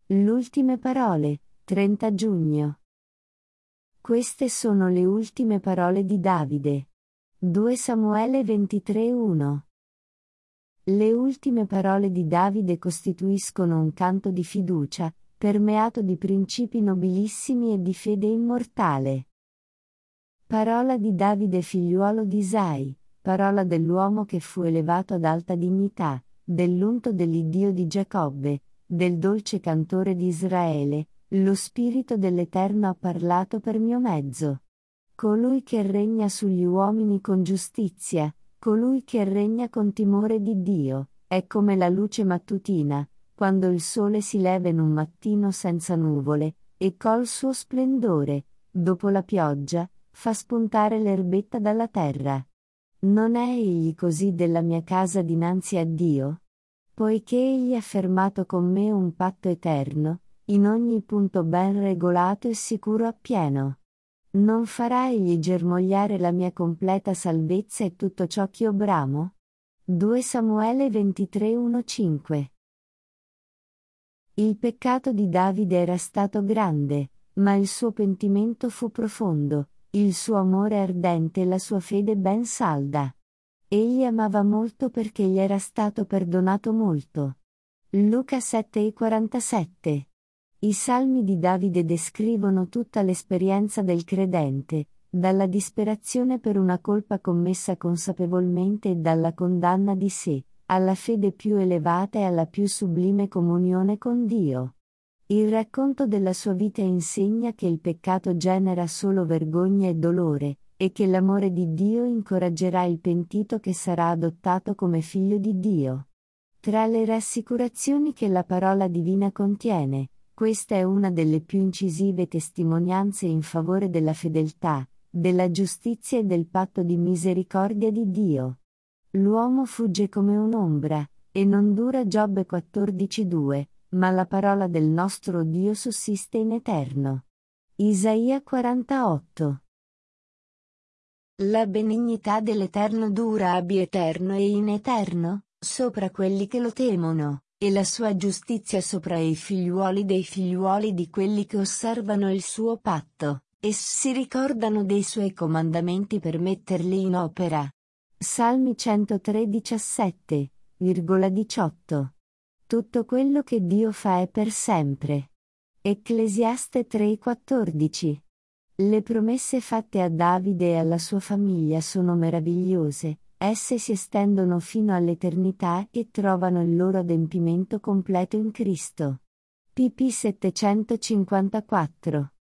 L'ultime parole, 30 giugno. Queste sono le ultime parole di Davide. 2 Samuele 23:1. Le ultime parole di Davide costituiscono un canto di fiducia, permeato di principi nobilissimi e di fede immortale. Parola di Davide figliuolo di Isai, parola dell'uomo che fu elevato ad alta dignità, dell'unto dell'Iddio di Giacobbe, del dolce cantore di Israele, lo Spirito dell'Eterno ha parlato per mio mezzo. Colui che regna sugli uomini con giustizia, colui che regna con timore di Dio, è come la luce mattutina, quando il sole si leva in un mattino senza nuvole, e col suo splendore, dopo la pioggia, fa spuntare l'erbetta dalla terra. Non è egli così della mia casa dinanzi a Dio? Poiché egli ha fermato con me un patto eterno, in ogni punto ben regolato e sicuro appieno. Non farà egli germogliare la mia completa salvezza e tutto ciò che io bramo? 2 Samuele 23:1-5. Il peccato di Davide era stato grande, ma il suo pentimento fu profondo, il suo amore ardente e la sua fede ben salda. Egli amava molto perché gli era stato perdonato molto. Luca 7:47. I salmi di Davide descrivono tutta l'esperienza del credente, dalla disperazione per una colpa commessa consapevolmente e dalla condanna di sé, alla fede più elevata e alla più sublime comunione con Dio. Il racconto della sua vita insegna che il peccato genera solo vergogna e dolore, e che l'amore di Dio incoraggerà il pentito che sarà adottato come figlio di Dio. Tra le rassicurazioni che la parola divina contiene, questa è una delle più incisive testimonianze in favore della fedeltà, della giustizia e del patto di misericordia di Dio. L'uomo fugge come un'ombra, e non dura Giobbe 14:2, ma la parola del nostro Dio sussiste in eterno. Isaia 48. La benignità dell'Eterno dura abbi eterno e in eterno, sopra quelli che lo temono, e la sua giustizia sopra i figliuoli dei figliuoli di quelli che osservano il suo patto, e si ricordano dei suoi comandamenti per metterli in opera. Salmi 103:17,18. Tutto quello che Dio fa è per sempre. Ecclesiaste 3:14. Le promesse fatte a Davide e alla sua famiglia sono meravigliose, esse si estendono fino all'eternità e trovano il loro adempimento completo in Cristo. pp. 754.